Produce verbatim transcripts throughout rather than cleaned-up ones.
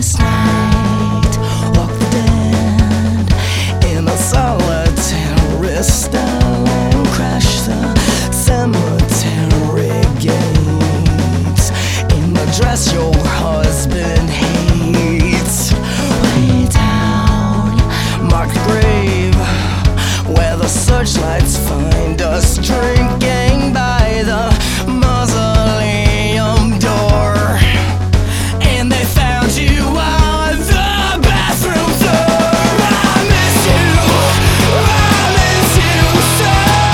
last night. Walk the dead in a solitary style and crash the cemetery gates in the dress your husband hates. Way down, marked grave, where the searchlights find us drinking by the mausoleum door, and they found you on the bathroom floor. I miss you, I miss you so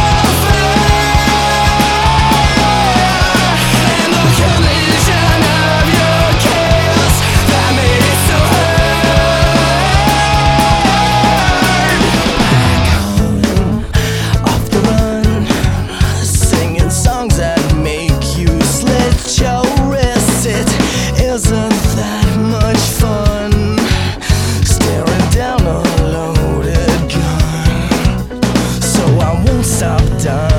far, and the collision of your chaos that made it so hard. Back home, off the run, singing songs that make you slit your wrists. It isn't that much fun staring down a loaded gun, so I won't stop dying.